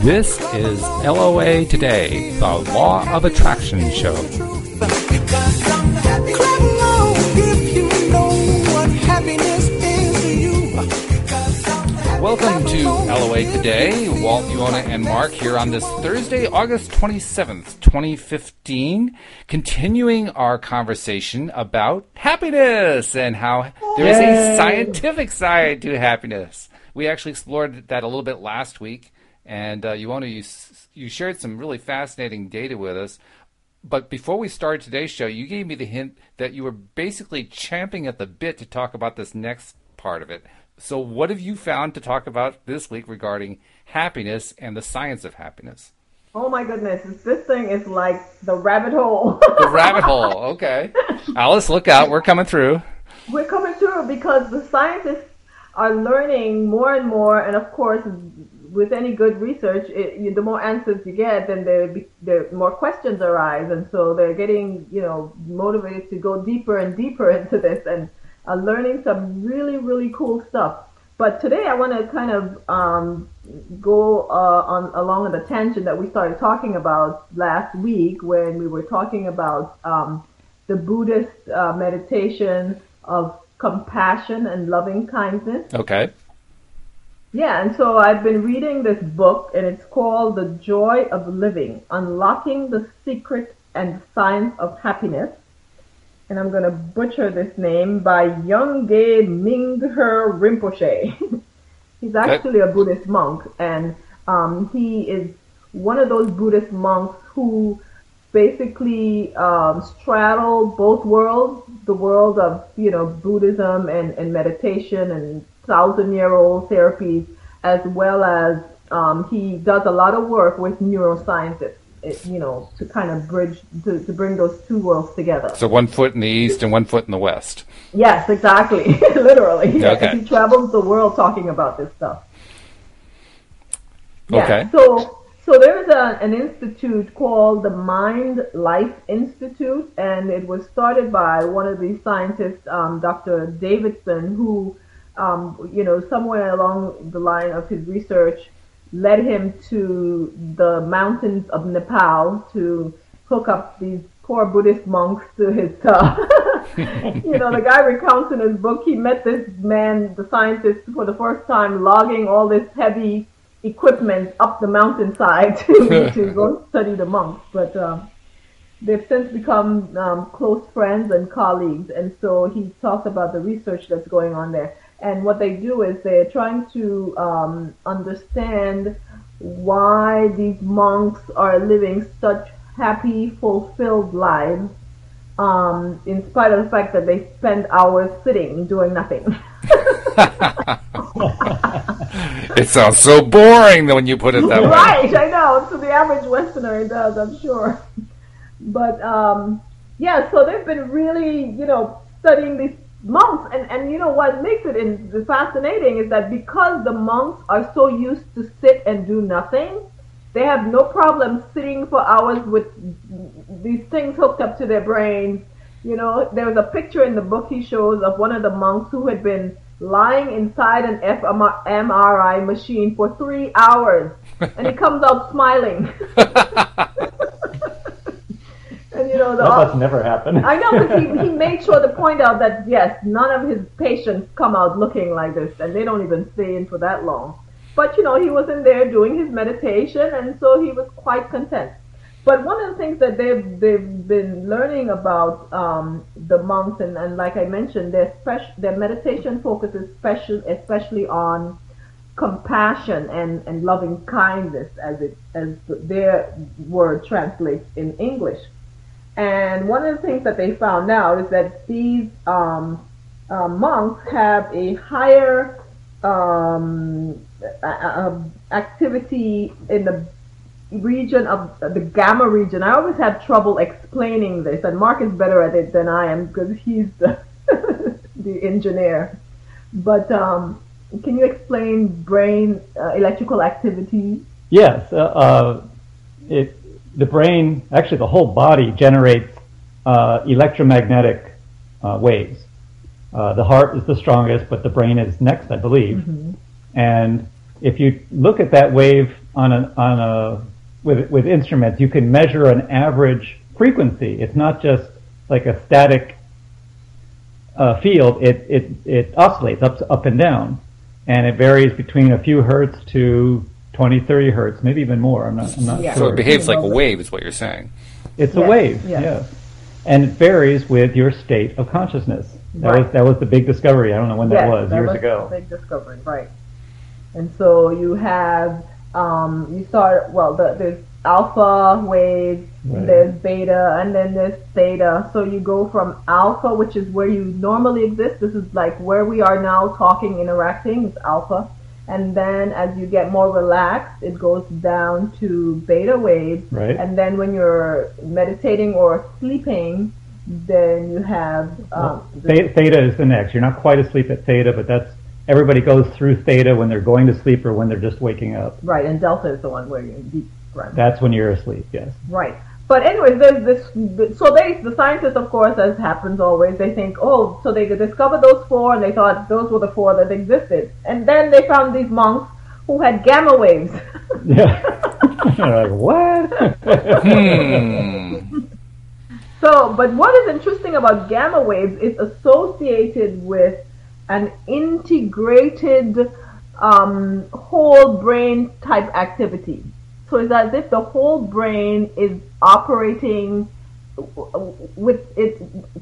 This is LOA Today, the Law of Attraction Show. Welcome to LOA Today. Walt, Ioana, and Mark here on this Thursday, August 27th, 2015, continuing our conversation about happiness and how there's a scientific side to happiness. We actually explored that a little bit last week, and Ioana, you shared some really fascinating data with us. But before we started today's show, you gave me the hint that you were basically champing at the bit to talk about this next part of it. So what have you found to talk about this week regarding happiness and the science of happiness? Oh my goodness, this thing is like the rabbit hole. The rabbit hole, okay. Alice, look out, we're coming through. We're coming through because the scientists are learning more and more, and of course, with any good research, the more answers you get, then the more questions arise, and so they're getting, motivated to go deeper and deeper into this, and learning some really, really cool stuff. But today I want to kind of go along with the tangent that we started talking about last week when we were talking about the Buddhist meditation of compassion and loving kindness. Okay. Yeah, and so I've been reading this book, and it's called The Joy of Living, Unlocking the Secret and Science of Happiness. And I'm going to butcher this name, by Yongey Mingyur Rinpoche. He's actually a Buddhist monk, and he is one of those Buddhist monks who basically straddle both worlds, the world of, Buddhism and meditation and 1,000-year-old therapies, as well as he does a lot of work with neuroscientists. To kind of bridge, to bring those two worlds together. So 1 foot in the east and 1 foot in the west. Yes, exactly. Literally. Okay. He travels the world talking about this stuff. Okay. Yeah, so there's an institute called the Mind Life Institute, and it was started by one of these scientists, Dr. Davidson, who, somewhere along the line of his research, led him to the mountains of Nepal to hook up these poor Buddhist monks to his, the guy recounts in his book, he met this man, the scientist, for the first time, logging all this heavy equipment up the mountainside to go study the monks. But they've since become close friends and colleagues, and so he talks about the research that's going on there. And what they do is they're trying to understand why these monks are living such happy, fulfilled lives, in spite of the fact that they spend hours sitting doing nothing. It sounds so boring when you put it that way. Right, I know. To the average Westerner, it does, I'm sure. But, so they've been really, studying these monks, and what makes it fascinating is that because the monks are so used to sit and do nothing, they have no problem sitting for hours with these things hooked up to their brains. There was a picture in the book he shows of one of the monks who had been lying inside an fMRI machine for 3 hours, and he comes out smiling. And, that must never happen. I know, but he made sure to point out that, yes, none of his patients come out looking like this, and they don't even stay in for that long. But, he was in there doing his meditation, and so he was quite content. But one of the things that they've been learning about the monks, and like I mentioned, their meditation focuses especially on compassion and loving kindness, as their word translates in English. And one of the things that they found out is that these monks have a higher activity in the region of the gamma region. I always have trouble explaining this, and Mark is better at it than I am because he's the engineer. But can you explain brain electrical activity? Yes. The brain, actually the whole body, generates electromagnetic waves. The heart is the strongest, but the brain is next, I believe. Mm-hmm. And if you look at that wave with instruments, you can measure an average frequency. It's not just like a static field. It oscillates up and down, and it varies between a few hertz to 20, 30 hertz, maybe even more. I'm not sure. So it behaves like a wave, is what you're saying. It's a wave, yes. And it varies with your state of consciousness. That was the big discovery. I don't know when that was, years ago. The big discovery, right. And so you have, there's alpha waves, there's beta, and then there's theta. So you go from alpha, which is where you normally exist. This is like where we are now talking, interacting, it's alpha. And then as you get more relaxed, it goes down to beta waves. Right. And then when you're meditating or sleeping, then you have... theta is the next. You're not quite asleep at theta, but everybody goes through theta when they're going to sleep or when they're just waking up. Right, and delta is the one where you're in deep REM. That's when you're asleep, yes. Right. But anyways, there's this... So the scientists, of course, as happens always, they think, so they discovered those four, and they thought those were the four that existed. And then they found these monks who had gamma waves. Yeah. Like, what? So, but what is interesting about gamma waves is associated with an integrated whole brain type activity. So it's as if the whole brain is operating with it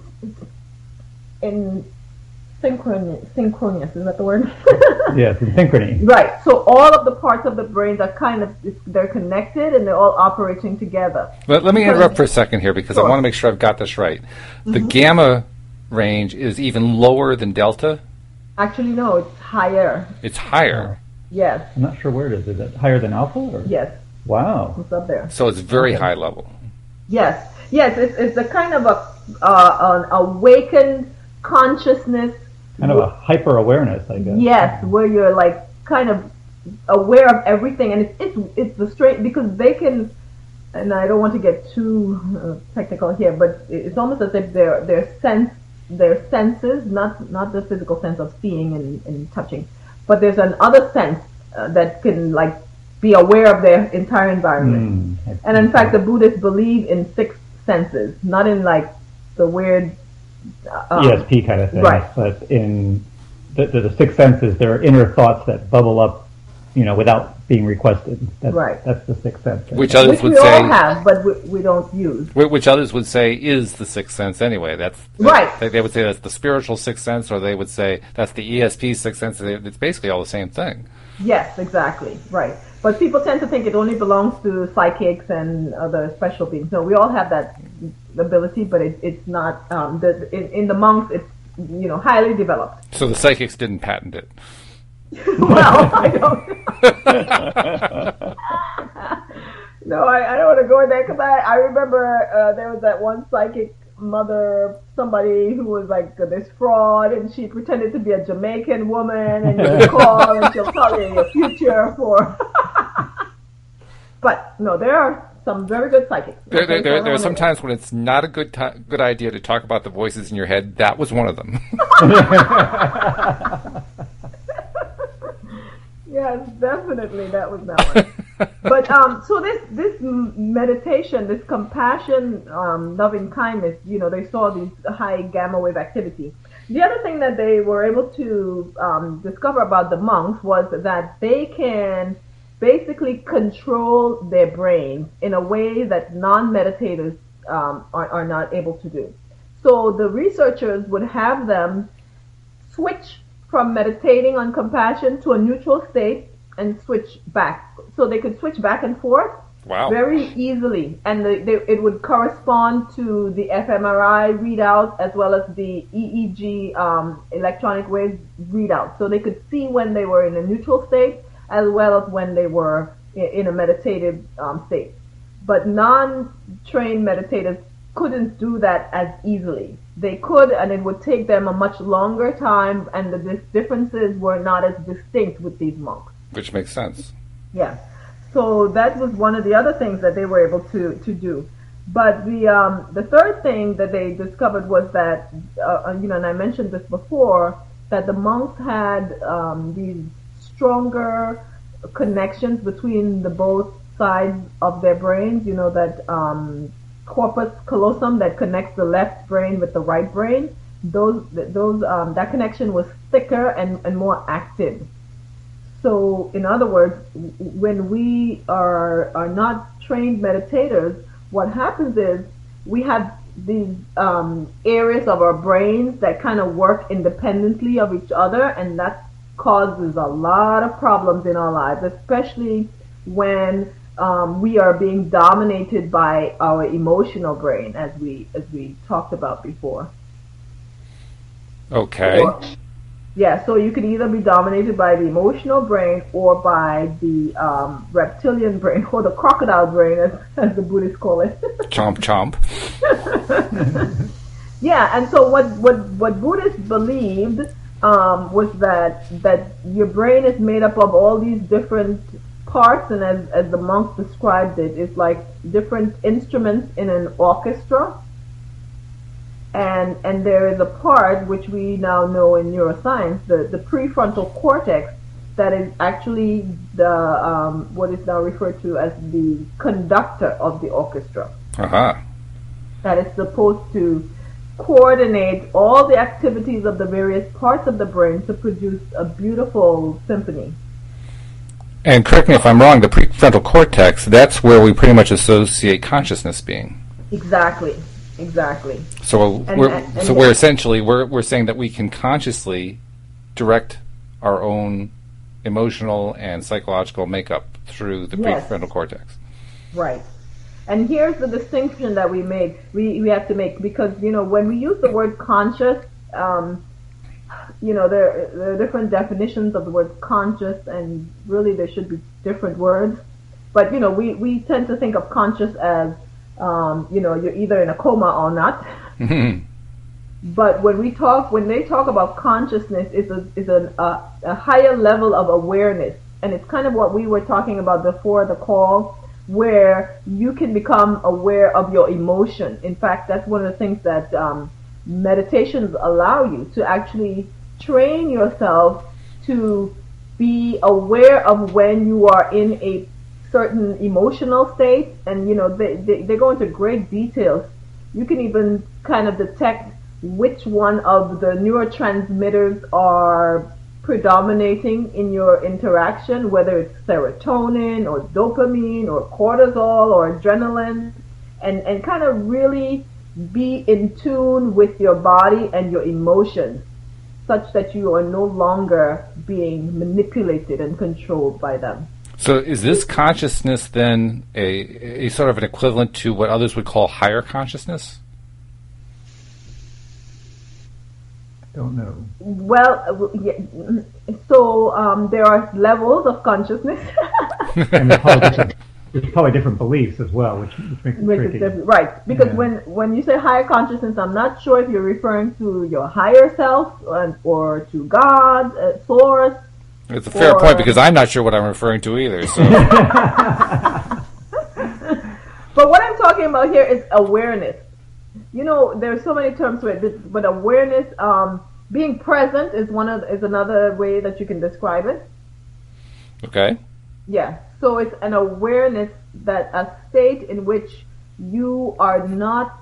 in synchronous. Is that the word? Yes, in synchrony. Right. So all of the parts of the brain are they're connected and they're all operating together. Let me interrupt for a second here because I want to make sure I've got this right. The gamma range is even lower than delta? Actually, no, it's higher. It's higher. Yes. I'm not sure where it is. Is it higher than alpha? Or? Yes. Wow. It's up there. So it's very high level. Yes. It's a kind of an awakened consciousness. Kind of a hyper awareness, I guess. Yes, where you're like kind of aware of everything, and it's the straight because they can. And I don't want to get too technical here, but it's almost as if their senses, not the physical sense of seeing and touching, but there's another sense that can like be aware of their entire environment. And in fact, the Buddhists believe in 6 senses, not in like the weird ESP kind of thing, right? But in the 6 senses, there are inner thoughts that bubble up, without being requested. That's the 6th sense. Which others would we say all have, but we don't use. Which others would say is the 6th sense anyway. That's right. They would say that's the spiritual 6th sense, or they would say that's the ESP 6th sense. It's basically all the same thing. Yes, exactly. Right. But people tend to think it only belongs to psychics and other special beings. No, we all have that ability, but it's not. In the monks, it's highly developed. So the psychics didn't patent it. Well, I don't. No, I don't want to go in there because I remember there was that one psychic mother, somebody who was like this fraud, and she pretended to be a Jamaican woman, and you can call and she'll tell you your future for. But no, there are some very good psychics. There are some times when it's not a good idea to talk about the voices in your head. That was one of them. Yes, definitely, that was that one. But so this meditation, this compassion, loving kindness, they saw these high gamma wave activity. The other thing that they were able to discover about the monks was that they can basically control their brains in a way that non-meditators are not able to do. So the researchers would have them switch from meditating on compassion to a neutral state and switch back. So they could switch back and forth very easily. And it would correspond to the fMRI readout as well as the EEG electronic wave readout. So they could see when they were in a neutral state as well as when they were in a meditative state. But non-trained meditators couldn't do that as easily. They could, and it would take them a much longer time, and the differences were not as distinct with these monks. Which makes sense. Yeah. So that was one of the other things that they were able to do. But the third thing that they discovered was that, and I mentioned this before, that the monks had these stronger connections between the both sides of their brains. You know that corpus callosum that connects the left brain with the right brain. That connection was thicker and more active. So, in other words, when we are not trained meditators, what happens is we have these areas of our brains that kind of work independently of each other, and that causes a lot of problems in our lives, especially when we are being dominated by our emotional brain, as we talked about before. Okay. Yeah, so you can either be dominated by the emotional brain or by the reptilian brain, or the crocodile brain, as the Buddhists call it. Chomp, chomp. Yeah, and so what Buddhists believed was that your brain is made up of all these different parts, and as the monks described it, it's like different instruments in an orchestra. And there is a part which we now know in neuroscience, the prefrontal cortex, that is actually the what is now referred to as the conductor of the orchestra. Uh-huh. That is supposed to coordinate all the activities of the various parts of the brain to produce a beautiful symphony. And correct me if I'm wrong, the prefrontal cortex, that's where we pretty much associate consciousness being. Exactly. So we're essentially we're saying that we can consciously direct our own emotional and psychological makeup through the prefrontal cortex. Right. And here's the distinction that we have to make, because when we use the word conscious, there are different definitions of the word conscious, and really there should be different words. But we tend to think of conscious as you're either in a coma or not. Mm-hmm. But when they talk about consciousness, it's a higher level of awareness, and it's kind of what we were talking about before the call, where you can become aware of your emotion. In fact, that's one of the things that meditations allow you to actually train yourself to be aware of when you are in a certain emotional state, and they go into great details. You can even kind of detect which one of the neurotransmitters are predominating in your interaction, whether it's serotonin or dopamine or cortisol or adrenaline, and kind of really be in tune with your body and your emotions, such that you are no longer being manipulated and controlled by them. So is this consciousness then a sort of an equivalent to what others would call higher consciousness? I don't know. Well, yeah, so there are levels of consciousness. And there's probably different beliefs as well, which makes it tricky. Right, because when you say higher consciousness, I'm not sure if you're referring to your higher self or to God, source. It's a fair point, because I'm not sure what I'm referring to either. So. But what I'm talking about here is awareness. There's so many terms to it, but awareness, being present is another way that you can describe it. Okay. Yeah. So it's an awareness, that a state in which you are not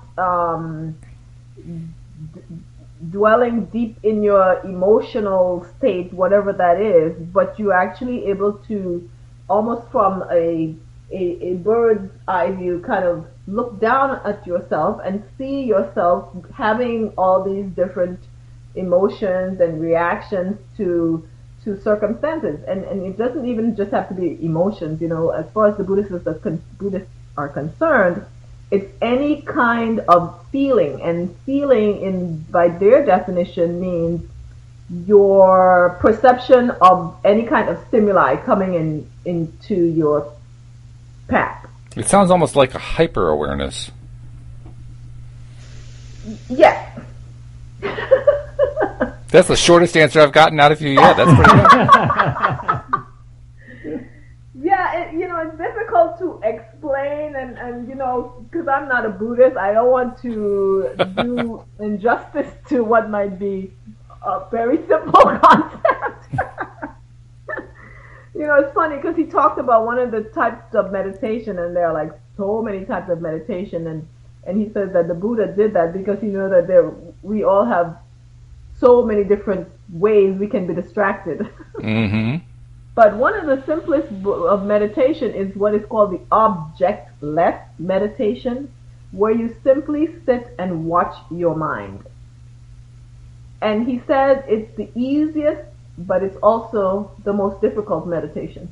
dwelling deep in your emotional state, whatever that is, but you're actually able to, almost from a bird's eye view, kind of look down at yourself and see yourself having all these different emotions and reactions to circumstances. And it doesn't even just have to be emotions. As far as the Buddhists are concerned, it's any kind of feeling, and feeling, by their definition, means your perception of any kind of stimuli coming into your path. It sounds almost like a hyper-awareness. Yes. That's the shortest answer I've gotten out of you yet. That's pretty good. Yeah, it's difficult to explain, and because I'm not a Buddhist, I don't want to do injustice to what might be a very simple concept. it's funny because he talked about one of the types of meditation, and there are like so many types of meditation, and he says that the Buddha did that because he knew that we all have so many different ways we can be distracted. Mm-hmm. But one of the simplest of meditation is what is called the objectless meditation, where you simply sit and watch your mind. And he said it's the easiest, but it's also the most difficult meditation.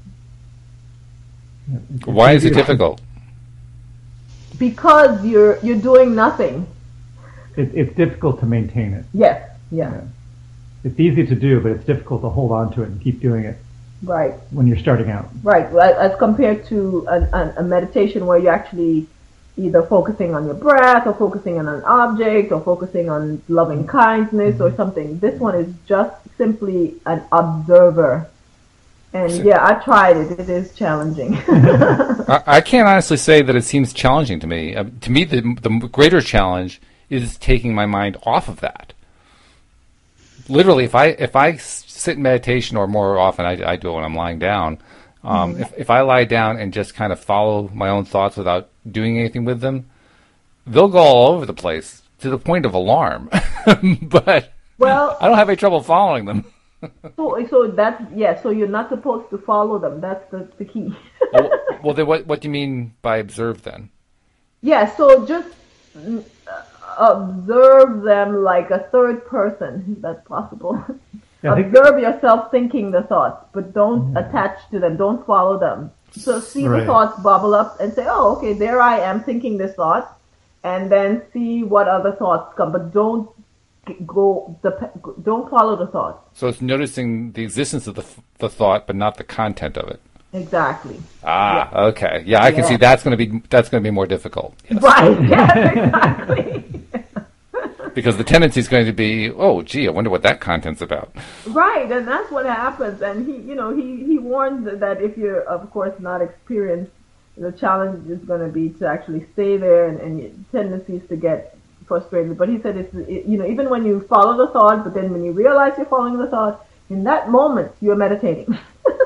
Why is it difficult? Because you're doing nothing. It's difficult to maintain it. Yes, yeah. It's easy to do, but it's difficult to hold on to it and keep doing it. Right. When you're starting out. Right, as compared to a meditation where you're actually either focusing on your breath or focusing on an object or focusing on loving kindness or something. This one is just simply an observer. And yeah, I tried it. It is challenging. I can't honestly say that it seems challenging to me. To me, the greater challenge is taking my mind off of that. Literally, if I sit in meditation, or more often I do it when I'm lying down, if I lie down and just kind of follow my own thoughts without doing anything with them, they'll go all over the place to the point of alarm. But I don't have any trouble following them. So that's so you're not supposed to follow them. That's the key. Well, then what do you mean by observe then? Yeah, so just observe them like a third person, if that's possible. Yeah, observe yourself thinking the thoughts, but don't attach to them. Don't follow them. So see the thoughts bubble up and say, oh, okay, there I am thinking this thought, and then see what other thoughts come. But don't follow the thought. So it's noticing the existence of the thought, but not the content of it. Exactly. Okay. Yeah, I can see that's going to be more difficult. Yes. Right. Yes, exactly. Because the tendency is going to be, oh, gee, I wonder what that content's about. Right, and that's what happens. And he warns that if you're, of course, not experienced, the challenge is going to be to actually stay there, and your tendency is to get frustrated. But he said even when you follow the thought, but then when you realize you're following the thought, in that moment you're meditating.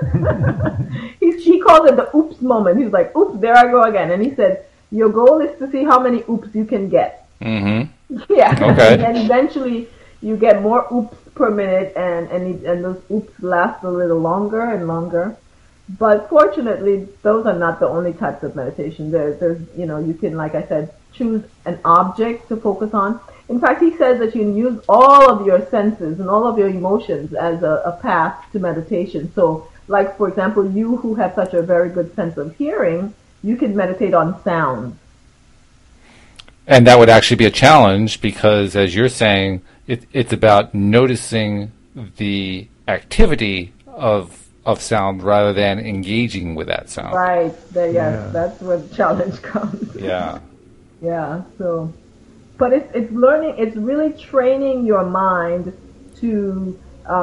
He calls it the oops moment. He's like, oops, there I go again. And he said, your goal is to see how many oops you can get. Mm-hmm. Yeah. Okay. And then eventually you get more oops per minute, and those oops last a little longer and longer. But fortunately, those are not the only types of meditation. There's you can, like I said, choose an object to focus on. In fact, he says that you can use all of your senses and all of your emotions as a path to meditation. So, like, for example, you who have such a very good sense of hearing, you can meditate on sound. And that would actually be a challenge because, as you're saying, it's about noticing the activity of sound rather than engaging with that sound. Right. That's where the challenge comes. Yeah. Yeah. So, but it's learning. It's really training your mind to,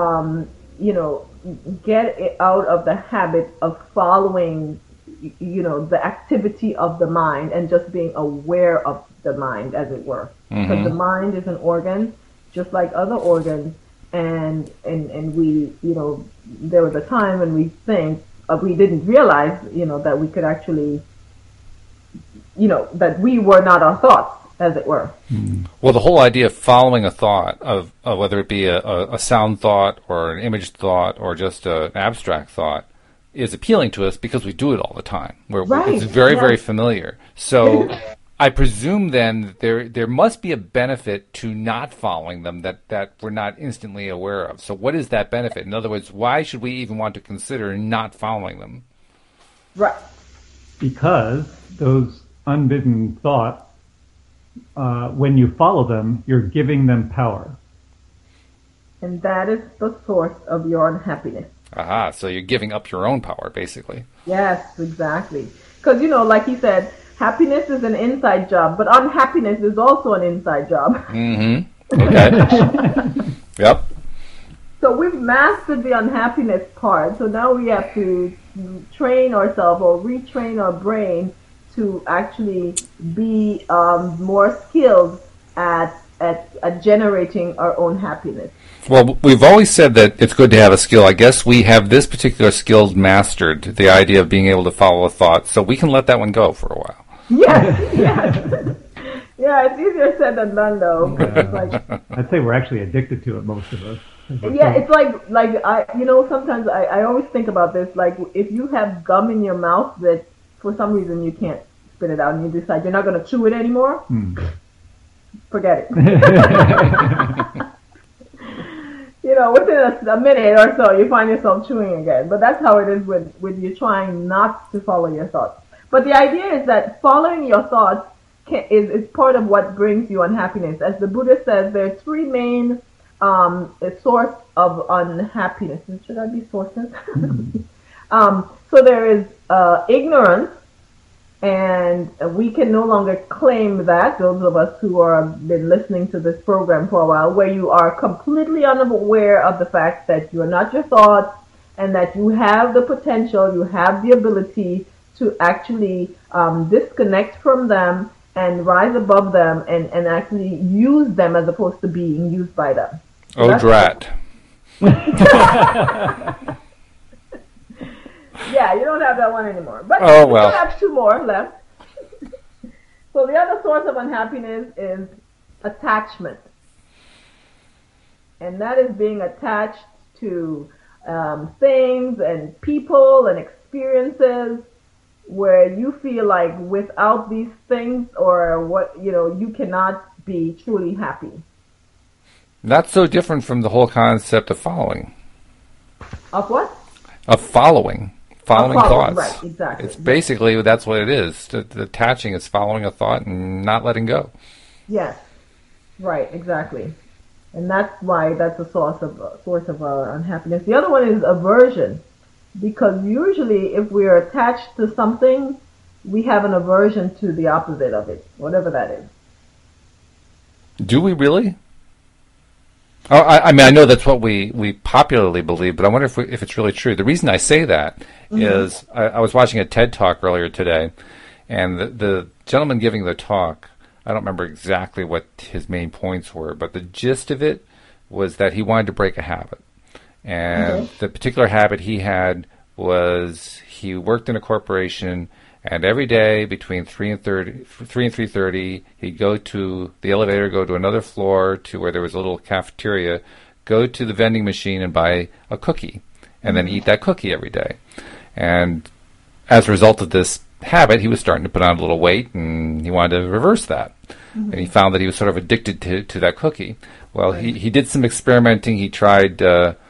get it out of the habit of following, the activity of the mind and just being aware of the mind, as it were. Because the mind is an organ, just like other organs, and we, there was a time when we didn't realize, that we could actually, that we were not our thoughts, as it were. Well, the whole idea of following a thought, of whether it be a sound thought or an image thought or just an abstract thought, is appealing to us because we do it all the time. It's very, very familiar. So I presume then there must be a benefit to not following them that we're not instantly aware of. So what is that benefit? In other words, why should we even want to consider not following them? Right. Because those unbidden thoughts, when you follow them, you're giving them power. And that is the source of your unhappiness. Aha, so you're giving up your own power, basically. Yes, exactly. Because, like he said, happiness is an inside job, but unhappiness is also an inside job. Mm-hmm. Okay. Yep. So we've mastered the unhappiness part, so now we have to train ourselves or retrain our brain to actually be more skilled at at generating our own happiness. Well, we've always said that it's good to have a skill. I guess we have this particular skill mastered, the idea of being able to follow a thought, so we can let that one go for a while. Yes, yes. Yeah, it's easier said than done, though. It's like, I'd say we're actually addicted to it, most of us. yeah, it's like sometimes I always think about this, like if you have gum in your mouth that for some reason you can't spit it out and you decide you're not going to chew it anymore, forget it. Within a minute or so, you find yourself chewing again. But that's how it is with you trying not to follow your thoughts. But the idea is that following your thoughts is part of what brings you unhappiness. As the Buddha says, there are three main source of unhappiness. Should I be sources? So there is ignorance, and we can no longer claim that, those of us who have been listening to this program for a while, where you are completely unaware of the fact that you are not your thoughts and that you have the potential, you have the ability to actually disconnect from them and rise above them and actually use them as opposed to being used by them. So drat. Yeah, you don't have that one anymore. But well. You have two more left. So the other source of unhappiness is attachment. And that is being attached to things and people and experiences where you feel like without these things or you cannot be truly happy. Not so different from the whole concept of following. Of what? Of following thoughts. Right, exactly. It's basically, that's what it is. The attaching is following a thought and not letting go. Yes, right, exactly. And that's why that's a source of unhappiness. The other one is aversion, because usually if we are attached to something, we have an aversion to the opposite of it, whatever that is. Do we really? Oh, I mean, I know that's what we popularly believe, but I wonder if it's really true. The reason I say that is I was watching a TED Talk earlier today, and the gentleman giving the talk, I don't remember exactly what his main points were, but the gist of it was that he wanted to break a habit. And the particular habit he had was he worked in a corporation, and every day between 3 and 3:30, he'd go to the elevator, go to another floor to where there was a little cafeteria, go to the vending machine and buy a cookie, and then eat that cookie every day. And as a result of this habit, he was starting to put on a little weight, and he wanted to reverse that. And he found that he was sort of addicted to that cookie. Well, he did some experimenting. He tried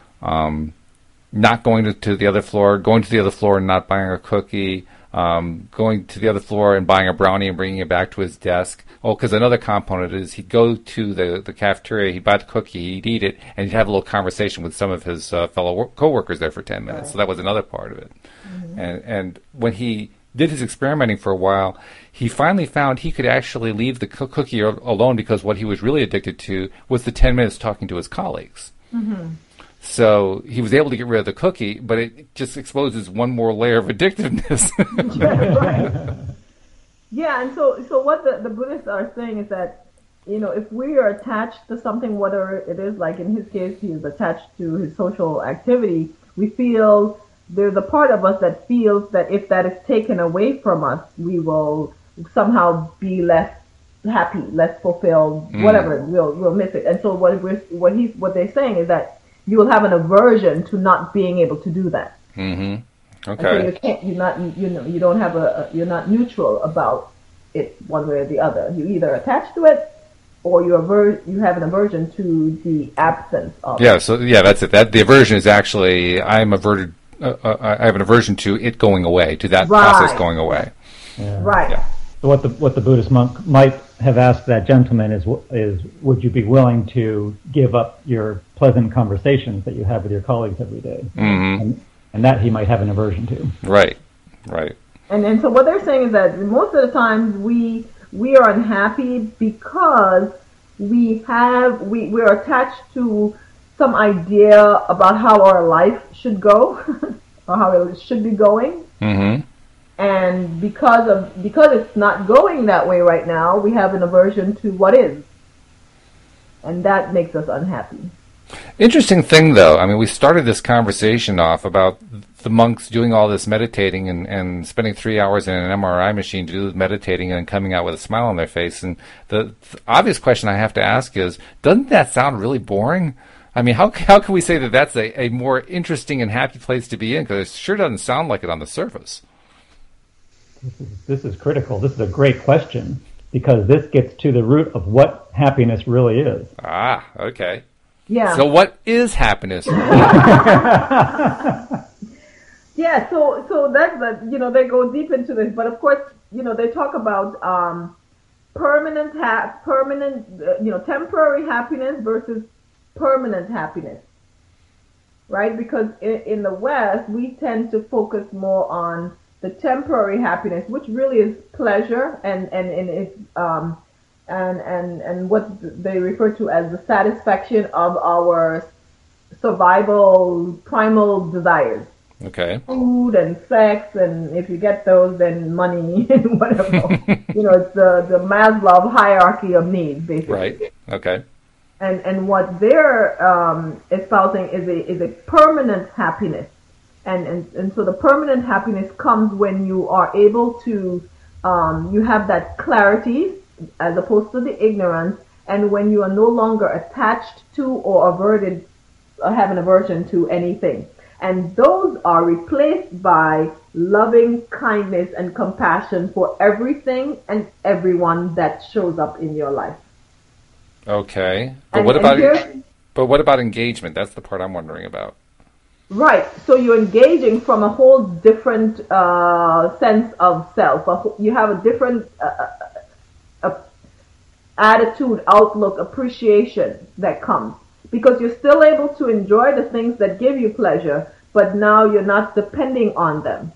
not going to the other floor, going to the other floor and not buying a cookie, going to the other floor and buying a brownie and bringing it back to his desk. Oh, because another component is he'd go to the cafeteria, he'd buy the cookie, he'd eat it, and he'd have a little conversation with some of his fellow co-workers there for 10 minutes. Right. So that was another part of it. And when he did his experimenting for a while, he finally found he could actually leave the cookie alone, because what he was really addicted to was the 10 minutes talking to his colleagues. So he was able to get rid of the cookie, but it just exposes one more layer of addictiveness. Right. Yeah, and so what the Buddhists are saying is that, if we are attached to something, whatever it is, like in his case, he is attached to his social activity, we feel there's a part of us that feels that if that is taken away from us, we will somehow be less happy, less fulfilled, whatever, we'll miss it. And so what they're saying is that you will have an aversion to not being able to do that. Okay. And so you don't have you're not neutral about it one way or the other. You either attach to it, or you have an aversion to the absence of it. Yeah. So that's it. The aversion is actually I have an aversion to it going away, to that process going away. Yeah. Right. Yeah. So what the Buddhist monk might have asked that gentleman is would you be willing to give up your pleasant conversations that you have with your colleagues every day? And that he might have an aversion to. Right. And so what they're saying is that most of the times we are unhappy because we're attached to some idea about how our life should go or how it should be going. And because it's not going that way right now, we have an aversion to what is. and that makes us unhappy. Interesting thing, though. I mean, we started this conversation off about the monks doing all this meditating and spending 3 hours in an MRI machine to do the meditating and coming out with a smile on their face. And the obvious question I have to ask is, doesn't that sound really boring? I mean, how can we say that that's a more interesting and happy place to be in? Because it sure doesn't sound like it on the surface. This is critical. This is a great question because this gets to the root of what happiness really is. Ah, okay. Yeah. So what is happiness? Yeah, so that's they go deep into this, but of course, they talk about temporary happiness versus permanent happiness, right? Because in the West, we tend to focus more on the temporary happiness, which really is pleasure and it's and what they refer to as the satisfaction of our survival primal desires. Okay. Food and sex, and if you get those, then money and whatever. It's the Maslow hierarchy of needs, basically. Right. Okay. And what they're espousing is a permanent happiness, and so the permanent happiness comes when you are able to you have that clarity as opposed to the ignorance, and when you are no longer attached to or averted or have an aversion to anything. And those are replaced by loving kindness and compassion for everything and everyone that shows up in your life. Okay. But what about engagement? That's the part I'm wondering about. Right. So you're engaging from a whole different sense of self. You have a different attitude, outlook, appreciation that comes. Because you're still able to enjoy the things that give you pleasure, but now you're not depending on them.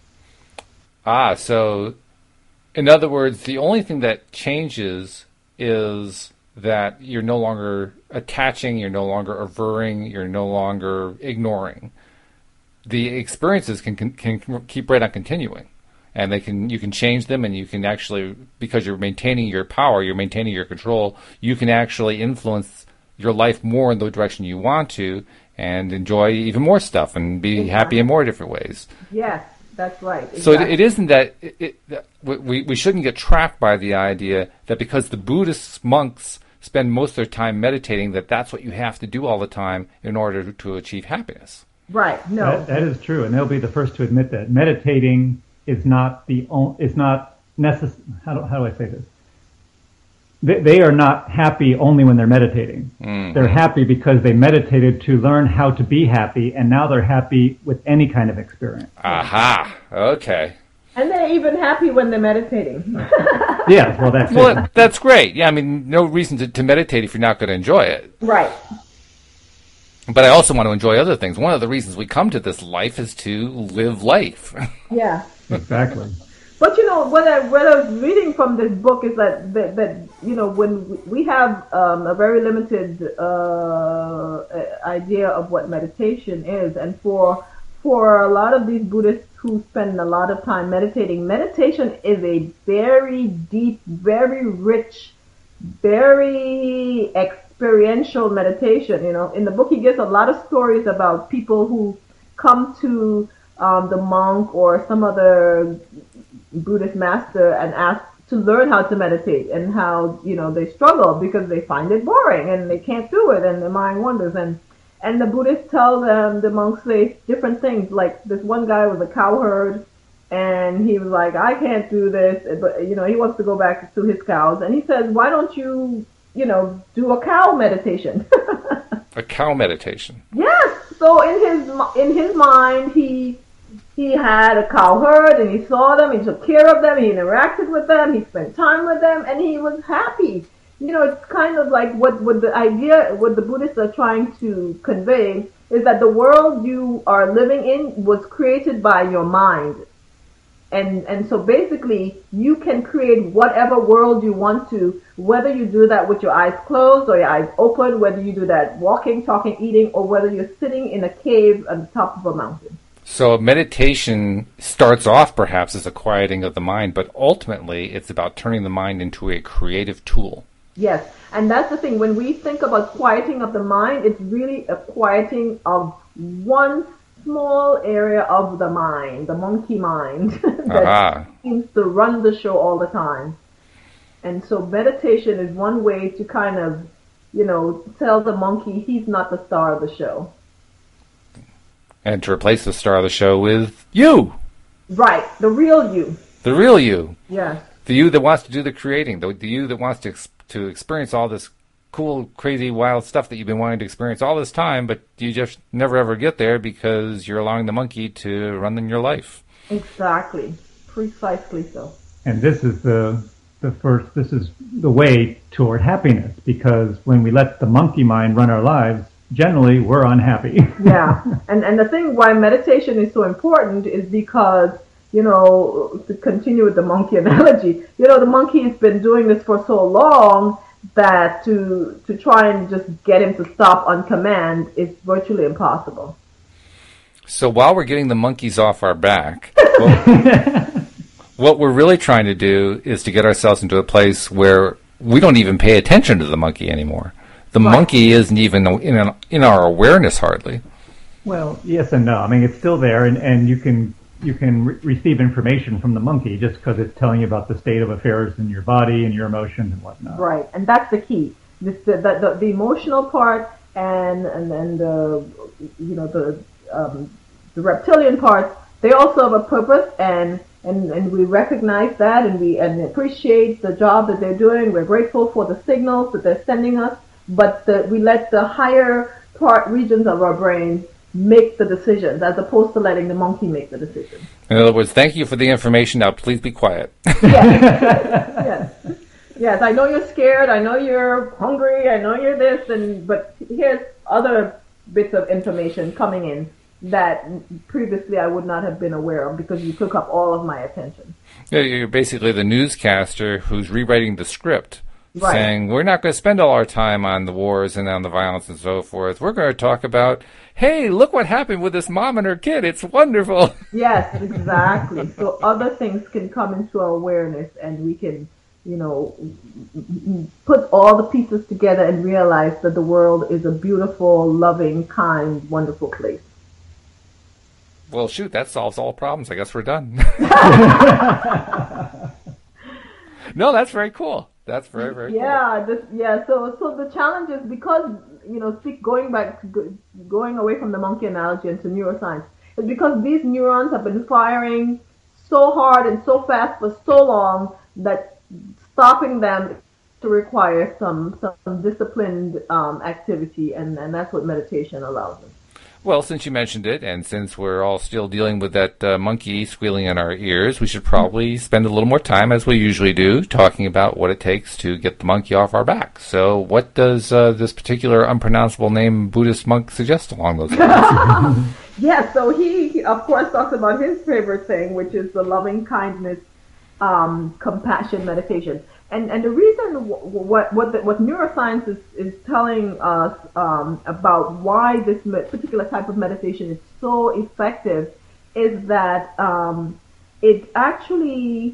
So in other words, the only thing that changes is that you're no longer attaching, you're no longer averring, you're no longer ignoring. The experiences can keep right on continuing. And you can change them, and you can actually, because you're maintaining your power, you're maintaining your control, you can actually influence your life more in the direction you want to and enjoy even more stuff and be happy in more different ways. Yes, that's right. Exactly. So it isn't that we shouldn't get trapped by the idea that because the Buddhist monks spend most of their time meditating, that's what you have to do all the time in order to achieve happiness. Right. No. That is true, and they'll be the first to admit that meditating is not necessary. How do I say this? They are not happy only when they're meditating. Mm-hmm. They're happy because they meditated to learn how to be happy, and now they're happy with any kind of experience. Aha. Okay. And they're even happy when they're meditating. Yeah, well, that's it. That's great. Yeah, I mean, no reason to meditate if you're not going to enjoy it. Right. But I also want to enjoy other things. One of the reasons we come to this life is to live life. Yeah. Exactly. But what I was reading from this book is that when we have a very limited idea of what meditation is, and for a lot of these Buddhists who spend a lot of time meditating, meditation is a very deep, very rich, very experiential meditation. In the book he gives a lot of stories about people who come to the monk or some other Buddhist master and ask to learn how to meditate, and how they struggle because they find it boring and they can't do it, and their mind wanders, and the Buddhists tell them, the monks say different things. Like this one guy was a cowherd, and he was like, I can't do this, but he wants to go back to his cows, and he says, why don't you do a cow meditation? A cow meditation. Yes. So in his mind, he had a cow herd, and he saw them, he took care of them, he interacted with them, he spent time with them, and he was happy. It's kind of like what the Buddhists are trying to convey is that the world you are living in was created by your mind. And so basically you can create whatever world you want to, whether you do that with your eyes closed or your eyes open, whether you do that walking, talking, eating, or whether you're sitting in a cave on the top of a mountain. So meditation starts off perhaps as a quieting of the mind, but ultimately it's about turning the mind into a creative tool. Yes, and that's the thing. When we think about quieting of the mind, it's really a quieting of one small area of the mind, the monkey mind, that seems to run the show all the time. And so meditation is one way to kind of, tell the monkey he's not the star of the show. And to replace the star of the show with you. Right, the real you. The real you. Yes. The you that wants to do the creating, the you that wants to experience all this cool, crazy, wild stuff that you've been wanting to experience all this time, but you just never ever get there because you're allowing the monkey to run in your life. Exactly. Precisely so. And this is this is the way toward happiness, because when we let the monkey mind run our lives, generally we're unhappy. Yeah. And the thing why meditation is so important is because, to continue with the monkey analogy, the monkey has been doing this for so long that to try and just get him to stop on command is virtually impossible. So while we're getting the monkeys off our back, what we're really trying to do is to get ourselves into a place where we don't even pay attention to the monkey anymore. The monkey isn't even in our awareness hardly. Well, yes and no. I mean, it's still there, and you can receive information from the monkey just because it's telling you about the state of affairs in your body and your emotions and whatnot. Right, and that's the key. The emotional part and the the reptilian part, they also have a purpose, and we recognize that, and we appreciate the job that they're doing. We're grateful for the signals that they're sending us, but we let the higher regions of our brain make the decisions as opposed to letting the monkey make the decision. In other words, thank you for the information. Now please be quiet. Yes. I know you're scared. I know you're hungry. I know you're this, but here's other bits of information coming in that previously I would not have been aware of because you took up all of my attention. Yeah, you're basically the newscaster who's rewriting the script. Right. Saying, we're not going to spend all our time on the wars and on the violence and so forth. We're going to talk about, hey, look what happened with this mom and her kid. It's wonderful. Yes, exactly. So other things can come into our awareness, and we can, put all the pieces together and realize that the world is a beautiful, loving, kind, wonderful place. Well, shoot, that solves all problems. I guess we're done. No, that's very cool. That's very, very cool. So the challenge is because, going away from the monkey analogy into neuroscience, is because these neurons have been firing so hard and so fast for so long that stopping them to require some disciplined activity, and that's what meditation allows us. Well, since you mentioned it, and since we're all still dealing with that monkey squealing in our ears, we should probably spend a little more time, as we usually do, talking about what it takes to get the monkey off our back. So what does this particular unpronounceable name Buddhist monk suggest along those lines? Yeah, so he, of course, talks about his favorite thing, which is the loving kindness, compassion meditation. And the reason what neuroscience is telling us about why this particular type of meditation is so effective is that it actually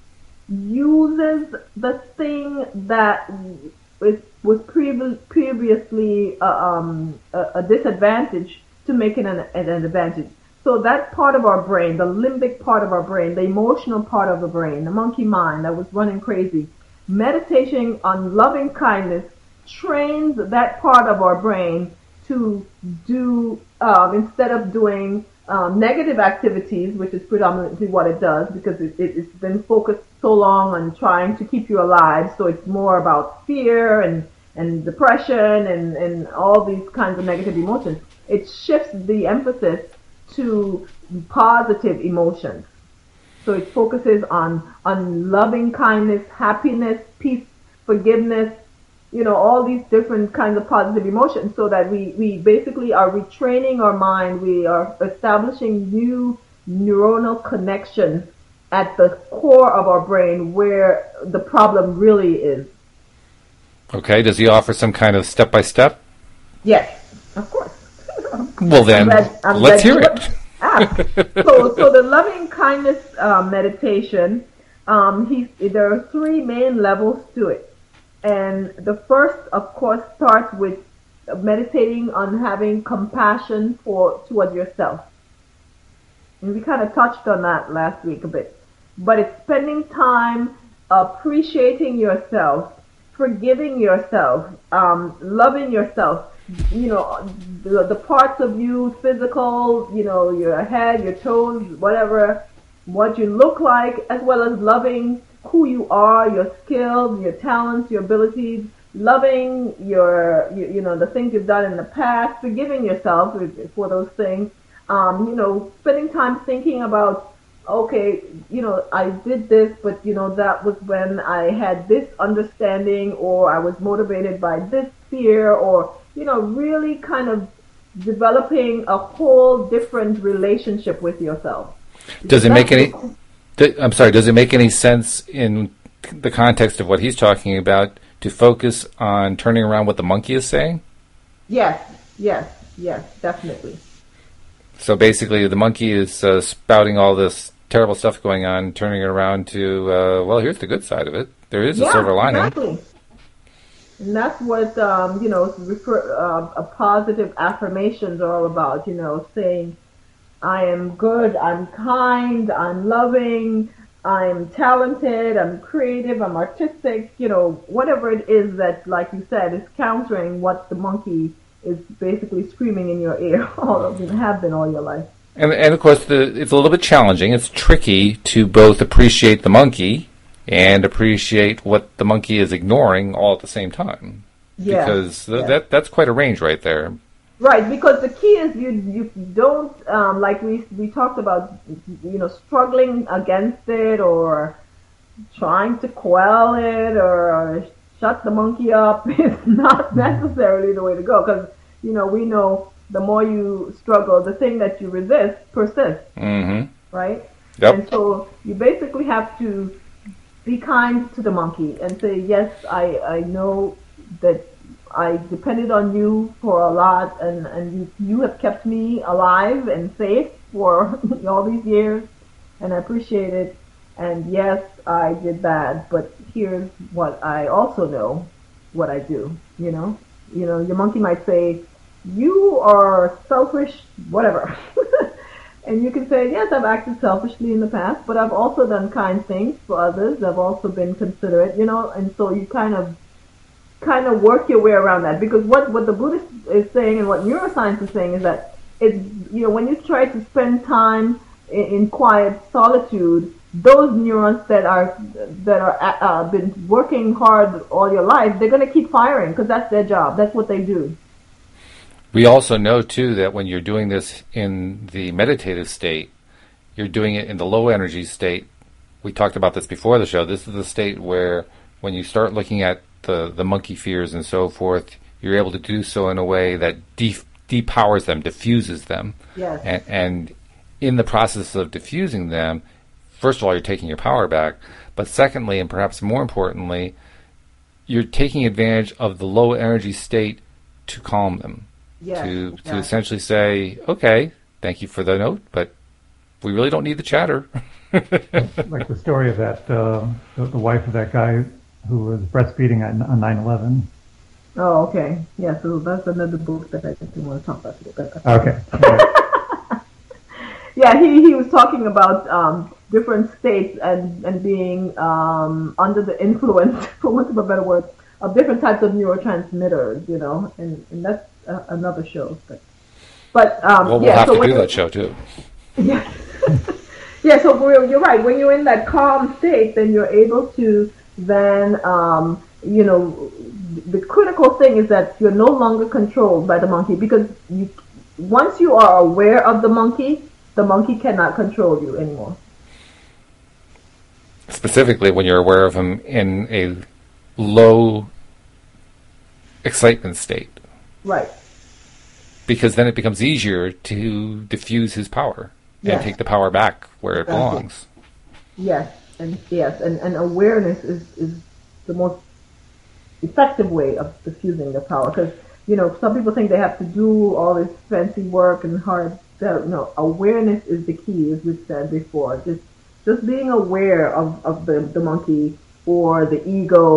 uses the thing that was previously a disadvantage to make it an advantage. So that part of our brain, the limbic part of our brain, the emotional part of the brain, the monkey mind that was running crazy, meditating on loving kindness trains that part of our brain to do, instead of doing negative activities, which is predominantly what it does, because it's been focused so long on trying to keep you alive. So it's more about fear and depression and all these kinds of negative emotions. It shifts the emphasis to positive emotions. So it focuses on loving kindness, happiness, peace, forgiveness, all these different kinds of positive emotions, so that we basically are retraining our mind. We are establishing new neuronal connections at the core of our brain where the problem really is. Okay, does he offer some kind of step-by-step? Yes, of course. Well then, let's hear it. So the loving kindness meditation, there are three main levels to it. And the first, of course, starts with meditating on having compassion towards yourself. And we kind of touched on that last week a bit. But it's spending time appreciating yourself, forgiving yourself, loving yourself. You know, the parts of you, physical, you know, your head, your toes, whatever, what you look like, as well as loving who you are, your skills, your talents, your abilities, loving you know, the things you've done in the past, forgiving yourself for those things. You know, spending time thinking about, okay, you know, I did this, but you know, that was when I had this understanding, or I was motivated by this fear, or, you know, really kind of developing a whole different relationship with yourself. Does it make any? I'm sorry. Does it make any sense in the context of what he's talking about to focus on turning around what the monkey is saying? Yes, definitely. So basically, the monkey is spouting all this terrible stuff going on, turning it around to, well, here's the good side of it. There is a silver lining. Exactly. And that's what, you know, positive affirmations are all about, you know, saying, I am good, I'm kind, I'm loving, I'm talented, I'm creative, I'm artistic, you know, whatever it is that, like you said, is countering what the monkey is basically screaming in your ear, have been all your life. And of course, it's a little bit challenging. It's tricky to both appreciate the monkey and appreciate what the monkey is ignoring all at the same time. Yeah. Because that's quite a range right there. Right, because the key is you don't, like we talked about, you know, struggling against it or trying to quell it or shut the monkey up is not necessarily the way to go, because, you know, we know the more you struggle, the thing that you resist persists, right? Yep. And so you basically have to be kind to the monkey and say, yes, I know that I depended on you for a lot, and you have kept me alive and safe for all these years, and I appreciate it. And yes, I did bad, but here's what I also know what I do, you know? You know, your monkey might say, you are selfish, whatever. And you can say, yes, I've acted selfishly in the past, but I've also done kind things for others. I've also been considerate, you know, and so you kind of work your way around that, because what the Buddhist is saying and what neuroscience is saying is that it's, you know, when you try to spend time in quiet solitude, those neurons that are been working hard all your life, they're going to keep firing because that's their job. That's what they do. We also know too that when you're doing this in the meditative state, you're doing it in the low energy state. We talked about this before the show. This is the state where when you start looking at the monkey fears and so forth, you're able to do so in a way that depowers them, diffuses them. Yes. And in the process of diffusing them, first of all, you're taking your power back, but secondly, and perhaps more importantly, you're taking advantage of the low energy state to calm them. Yes, to essentially say, okay, thank you for the note, but we really don't need the chatter. Like the story of that, the wife of that guy who was breastfeeding on 9/11. Oh, okay. Yeah, so that's another book that I didn't want to talk about today. Okay. Yeah, he was talking about different states and being under the influence, for want of a better word, of different types of neurotransmitters, you know, and that's another show. But well, we'll have to do that show too. Yeah. Yeah, so you're right. When you're in that calm state, then you're able to then, you know, the critical thing is that you're no longer controlled by the monkey, because once you are aware of the monkey cannot control you anymore. Specifically when you're aware of him in a low excitement state. Right. Because then it becomes easier to diffuse his power and take the power back where it belongs. Yes, and awareness is the most effective way of diffusing the power, because, you know, some people think they have to do all this fancy work and hard. No, awareness is the key, as we've said before. Just being aware of the monkey or the ego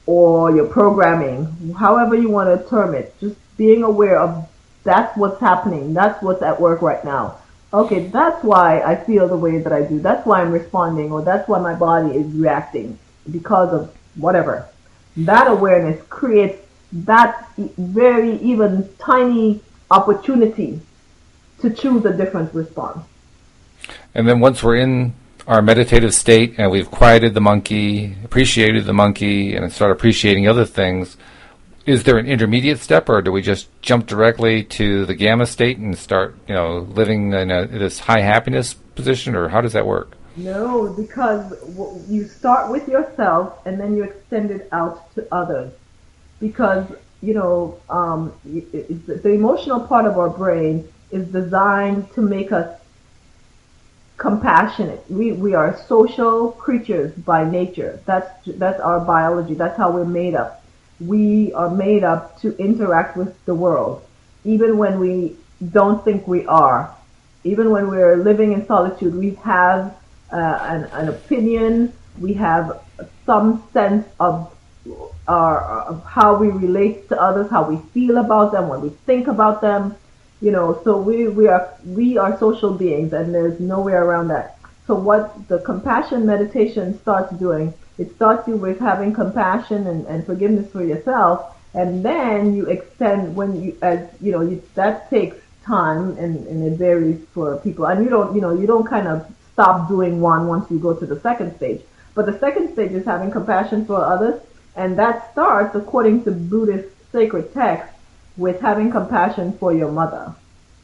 or your programming, however you want to term it, just being aware of that's what's happening, that's what's at work right now. Okay, that's why I feel the way that I do. That's why I'm responding, or that's why my body is reacting because of whatever. That awareness creates that very even tiny opportunity to choose a different response. And then once we're in our meditative state and we've quieted the monkey, appreciated the monkey, and start appreciating other things, is there an intermediate step, or do we just jump directly to the gamma state and start, living in this high happiness position, or how does that work? No, because you start with yourself and then you extend it out to others. Because, the emotional part of our brain is designed to make us compassionate. We are social creatures by nature. That's our biology. That's how we're made up. We are made up to interact with the world, even when we don't think we are. Even when we're living in solitude, we have an opinion. We have some sense of how we relate to others, how we feel about them, what we think about them. So we are social beings, and there's no way around that. So what the compassion meditation starts doing, it starts you with having compassion and forgiveness for yourself, and then you extend that takes time, and it varies for people. And you don't kind of stop doing one once you go to the second stage. But the second stage is having compassion for others, and that starts, according to Buddhist sacred texts, with having compassion for your mother.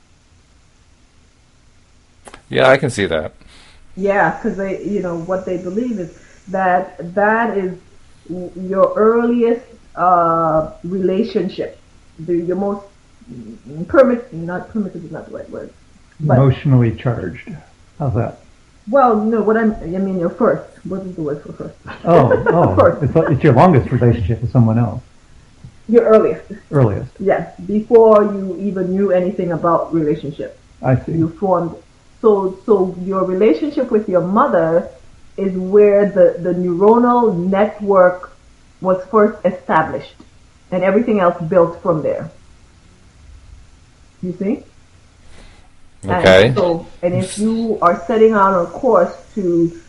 Yeah, I can see that. Yeah, because what they believe is that is your earliest relationship, your most not primitive is not the right word. Emotionally charged. How's that? Well, no, I mean your first. What is the word for first? First. It's your longest relationship with someone else. Your earliest. Earliest. Yes, before you even knew anything about relationship. I see. You formed. So your relationship with your mother is where the neuronal network was first established, and everything else built from there. You see? Okay. And if you are setting out a course to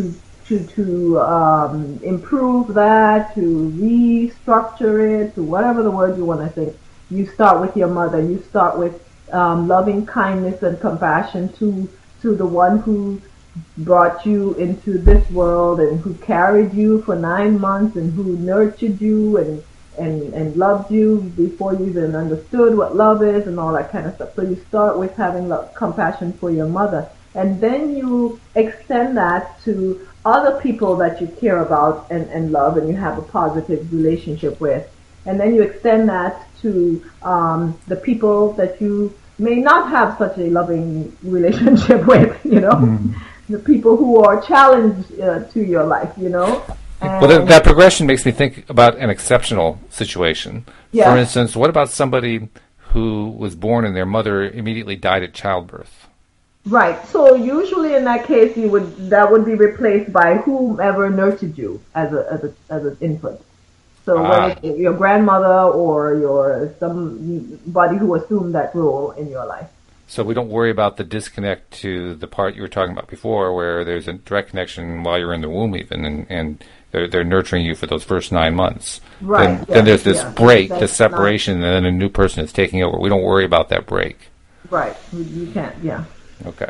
improve that, to restructure it, to whatever the word you want to say, you start with your mother. You start with loving kindness and compassion to the one who brought you into this world and who carried you for 9 months and who nurtured you and loved you before you even understood what love is and all that kind of stuff. So you start with having compassion for your mother, and then you extend that to other people that you care about and love and you have a positive relationship with. And then you extend that to the people that you may not have such a loving relationship with, the people who are challenged to your life, Well, that progression makes me think about an exceptional situation. Yeah. For instance, what about somebody who was born and their mother immediately died at childbirth? Right. So usually in that case, that would be replaced by whomever nurtured you as an infant. So whether it's your grandmother or somebody who assumed that role in your life. So we don't worry about the disconnect to the part you were talking about before, where there's a direct connection while you're in the womb even, and they're nurturing you for those first 9 months. Right. Then there's this break, this separation, and then a new person is taking over. We don't worry about that break. Right. You can't, yeah. Okay.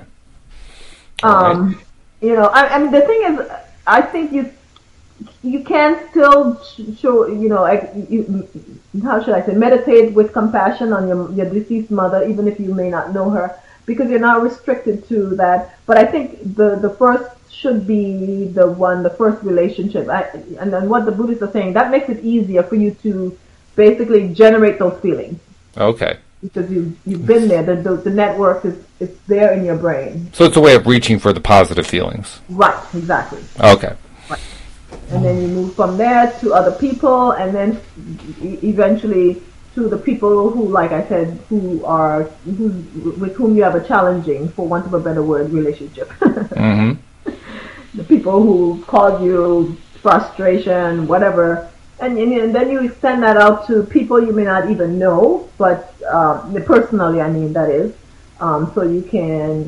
Right. I mean, the thing is, I think you can still show, how should I say, meditate with compassion on your deceased mother, even if you may not know her, because you're not restricted to that. But I think the first should be the first relationship. And then what the Buddhists are saying, that makes it easier for you to basically generate those feelings. Okay. Because you've been there, the network is there in your brain. So it's a way of reaching for the positive feelings. Right, exactly. Okay. Right. And then you move from there to other people, and then eventually to the people who, like I said, with whom you have a challenging, for want of a better word, relationship. Mm-hmm. The people who cause you frustration, whatever, And then you extend that out to people you may not even know, but personally, I mean, that is. So you can,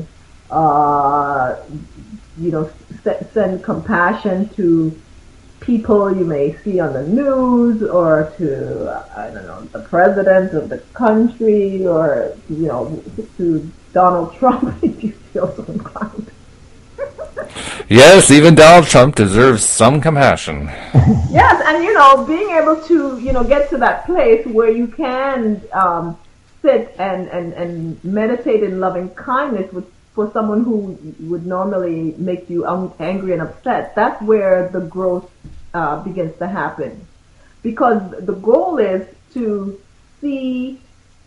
send compassion to people you may see on the news, or to, I don't know, the president of the country, or, to Donald Trump, if you feel so inclined. Yes, even Donald Trump deserves some compassion. Yes, and being able to get to that place where you can sit and meditate in loving kindness for someone who would normally make you angry and upset. That's where the growth begins to happen, because the goal is to see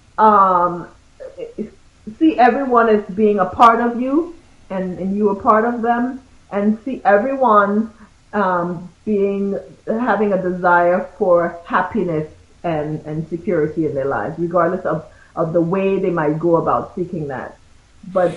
everyone as being a part of you, and you a part of them, and see everyone having a desire for happiness and security in their lives, regardless of the way they might go about seeking that. But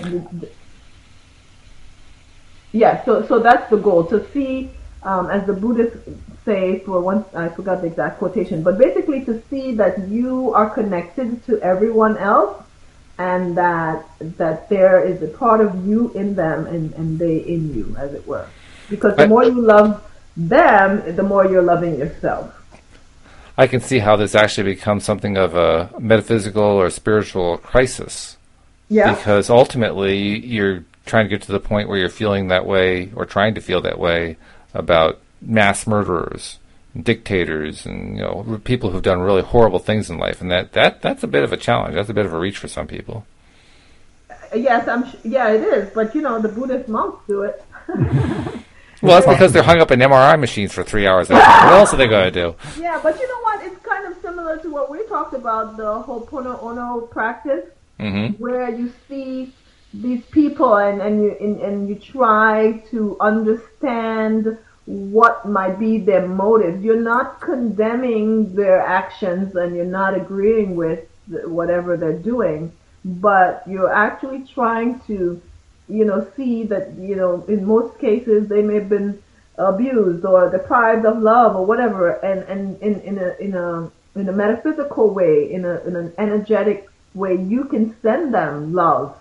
so that's the goal, to see, as the Buddhists say, for once I forgot the exact quotation, but basically to see that you are connected to everyone else, and that there is a part of you in them, and they in you, as it were. Because the more you love them, the more you're loving yourself. I can see how this actually becomes something of a metaphysical or spiritual crisis. Yeah. Because ultimately you're trying to get to the point where you're feeling that way, or trying to feel that way, about mass murderers, dictators, and people who've done really horrible things in life, and that's a bit of a challenge. That's a bit of a reach for some people. Yes, it is. But the Buddhist monks do it. Well, that's because they're hung up in MRI machines for 3 hours. What else are they going to do? Yeah, but you know what? It's kind of similar to what we talked about, the Ho'oponopono practice, where you see these people and you try to understand what might be their motives. You're not condemning their actions, and you're not agreeing with whatever they're doing, but you're actually trying to see that, in most cases they may have been abused or deprived of love or whatever, and in a metaphysical way, in an energetic way, you can send them love,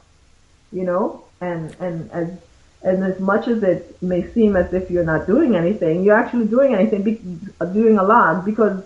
and as much as it may seem as if you're not doing anything, you're actually doing a lot, because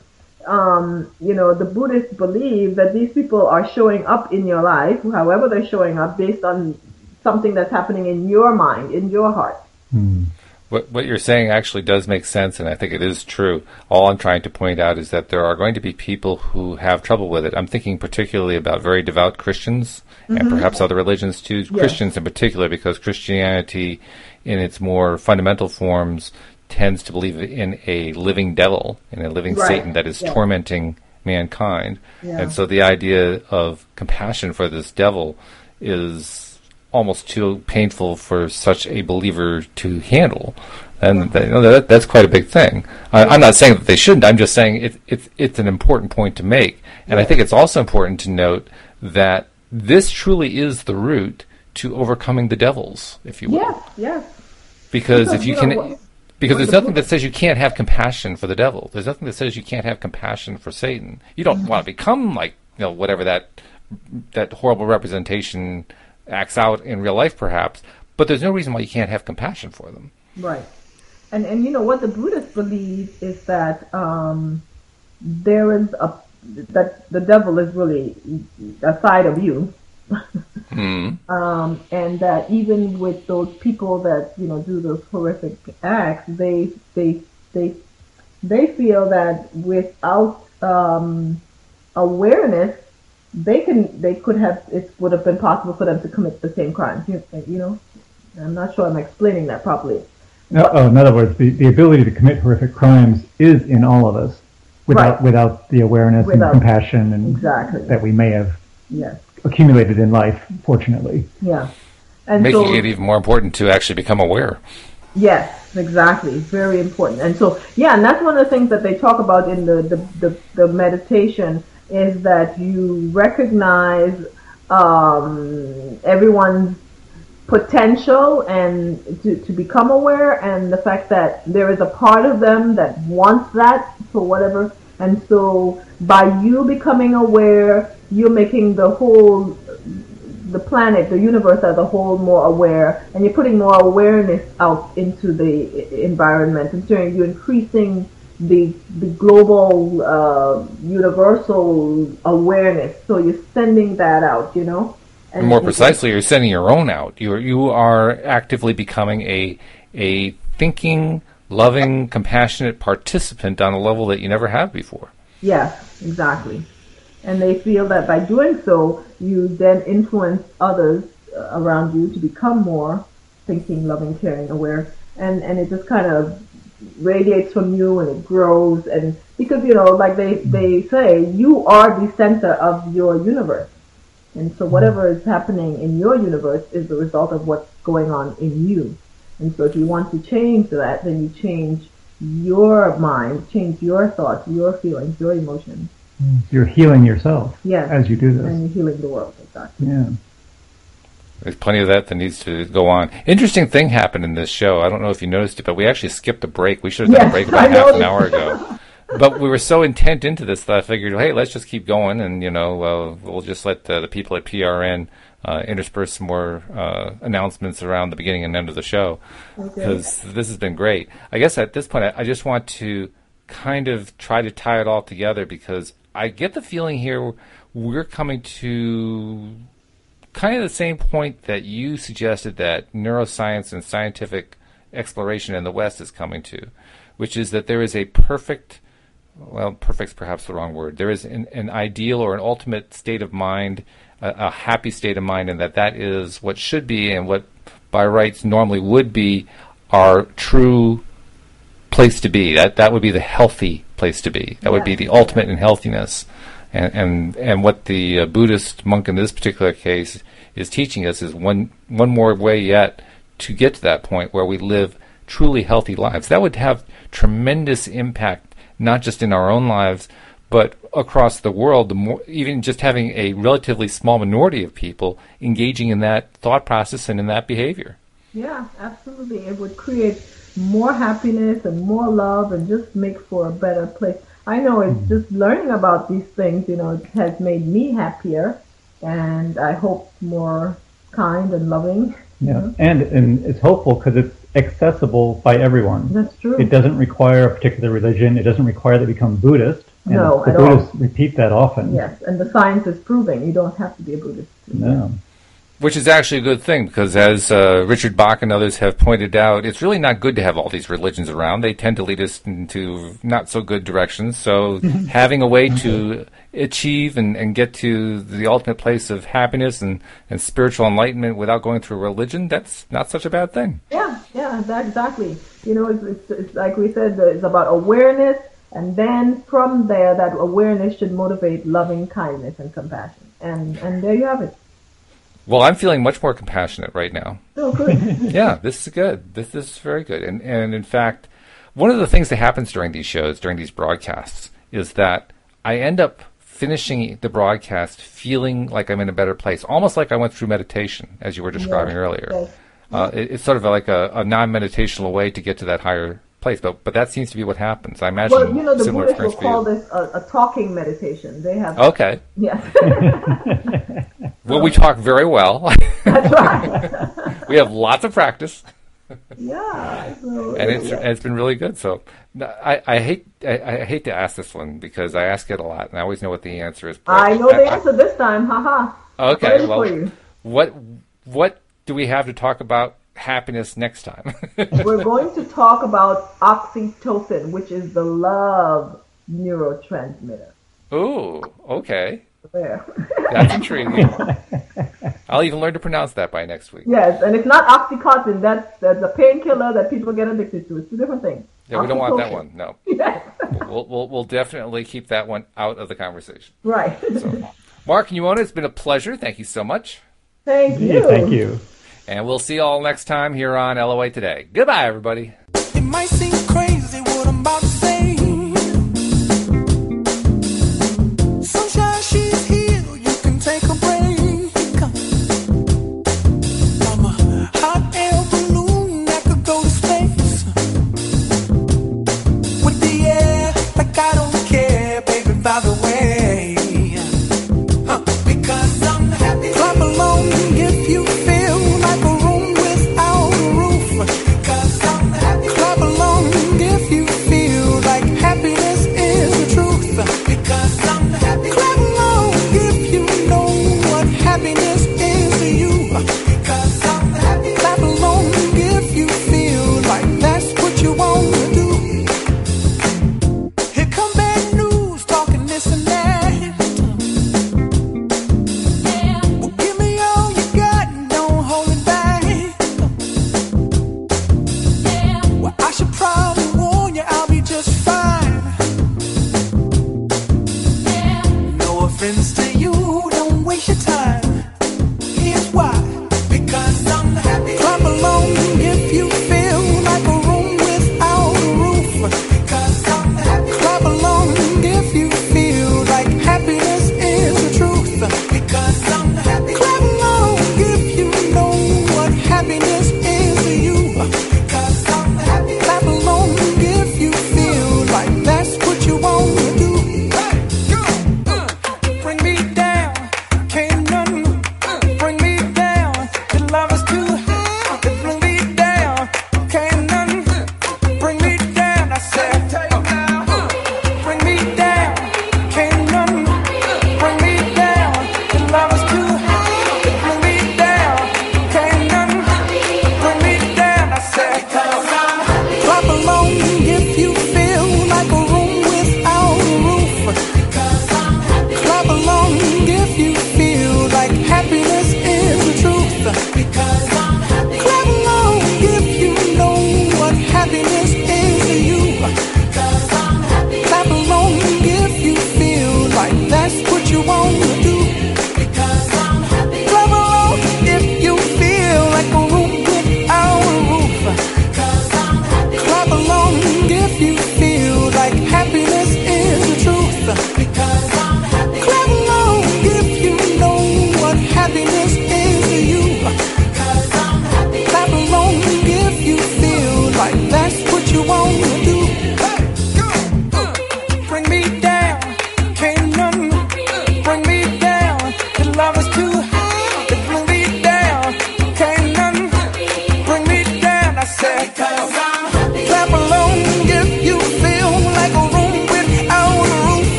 the Buddhists believe that these people are showing up in your life, however they're showing up, based on something that's happening in your mind, in your heart. What you're saying actually does make sense, and I think it is true. All I'm trying to point out is that there are going to be people who have trouble with it. I'm thinking particularly about very devout Christians, and perhaps other religions too, yes. Christians in particular, because Christianity in its more fundamental forms tends to believe in a living devil, in a living Satan that is tormenting mankind. Yeah. And so the idea of compassion for this devil is almost too painful for such a believer to handle, and that's quite a big thing. I'm not saying that they shouldn't. I'm just saying it's an important point to make, and I think it's also important to note that this truly is the route to overcoming the devils, if you will. Yes. Because if you can. Because there's nothing that says you can't have compassion for the devil. There's nothing that says you can't have compassion for Satan. You don't want to become like whatever that horrible representation acts out in real life, perhaps, but there's no reason why you can't have compassion for them. Right. And what the Buddhists believe is that that the devil is really a side of you. And that even with those people that do those horrific acts, they feel that without awareness, it would have been possible for them to commit the same crimes. I'm not sure I'm explaining that properly. No, in other words, the ability to commit horrific crimes is in all of us, without the awareness and compassion and that we may have accumulated in life, fortunately. Yeah. And making it even more important to actually become aware. Yes, exactly. Very important. And so, and that's one of the things that they talk about in the meditation, is that you recognize everyone's potential and to become aware, and the fact that there is a part of them that wants that for whatever. And so by you becoming aware, you're making the planet, the universe as a whole more aware, and you're putting more awareness out into the environment, and so you're increasing the global universal awareness. So you're sending that out, And more precisely, you're sending your own out. You are actively becoming a thinking, loving, compassionate participant on a level that you never have before. Yes, exactly. And they feel that by doing so, you then influence others around you to become more thinking, loving, caring, aware, and it just kind of radiates from you, and it grows. And because like they say, you are the center of your universe. And so whatever is happening in your universe is the result of what's going on in you. And so if you want to change that, then you change your mind, change your thoughts, your feelings, your emotions. You're healing yourself as you do this. And you're healing the world, exactly. Yeah. There's plenty of that needs to go on. Interesting thing happened in this show. I don't know if you noticed it, but we actually skipped a break. We should have done a break about half an hour ago. But we were so intent into this that I figured, hey, let's just keep going, and we'll just let the people at PRN intersperse some more announcements around the beginning and end of the show, because this has been great. I guess at this point, I just want to kind of try to tie it all together, because I get the feeling here we're coming to kind of the same point that you suggested that neuroscience and scientific exploration in the West is coming to, which is that there is a perfect's perhaps the wrong word. There is an ideal or an ultimate state of mind, a happy state of mind, and that is what should be and what by rights normally would be our true place to be. That would be the healthy place to be. That would be the ultimate in healthiness. And what the Buddhist monk in this particular case is teaching us is one more way yet to get to that point where we live truly healthy lives. That would have tremendous impact, not just in our own lives, but across the world. Even just having a relatively small minority of people engaging in that thought process and in that behavior. Yeah, absolutely. It would create more happiness and more love, and just make for a better place. I know it's just learning about these things, it has made me happier, and I hope more kind and loving. Yeah, and it's hopeful because it's accessible by everyone. That's true. It doesn't require a particular religion. It doesn't require that you become Buddhist. And no, the Buddhists repeat that often. Yes, and the science is proving you don't have to be a Buddhist. No. Which is actually a good thing, because as Richard Bach and others have pointed out, it's really not good to have all these religions around. They tend to lead us into not so good directions. So having a way to achieve and get to the ultimate place of happiness and spiritual enlightenment without going through religion, that's not such a bad thing. Yeah, exactly. It's like we said, it's about awareness, and then from there, that awareness should motivate loving kindness and compassion. And there you have it. Well, I'm feeling much more compassionate right now. Oh, good. Yeah, this is good. This is very good. And in fact, one of the things that happens during these shows, during these broadcasts, is that I end up finishing the broadcast feeling like I'm in a better place, almost like I went through meditation, as you were describing earlier. Yes. It's sort of like a non-meditational way to get to that higher place, but that seems to be what happens. I imagine. Well, the Buddhists will call this a talking meditation. They have. Okay. Yes. Well, we talk very well. That's right. We have lots of practice. Yeah. And it's been really good. So I hate to ask this one, because I ask it a lot, and I always know what the answer is. I know the answer this time. Haha. Okay. Well, what do we have to talk about happiness next time? We're going to talk about oxytocin, which is the love neurotransmitter. Ooh, okay. There. That's intriguing. I'll even learn to pronounce that by next week. Yes, and it's not Oxycontin. That's a painkiller that people get addicted to. It's two different things. Yeah, we don't want that one. No. Yes. We'll definitely keep that one out of the conversation. Right. So, Mark and Ioana, it's been a pleasure. Thank you so much. Thank you. Thank you. And we'll see you all next time here on LOA Today. Goodbye, everybody. It might seem crazy.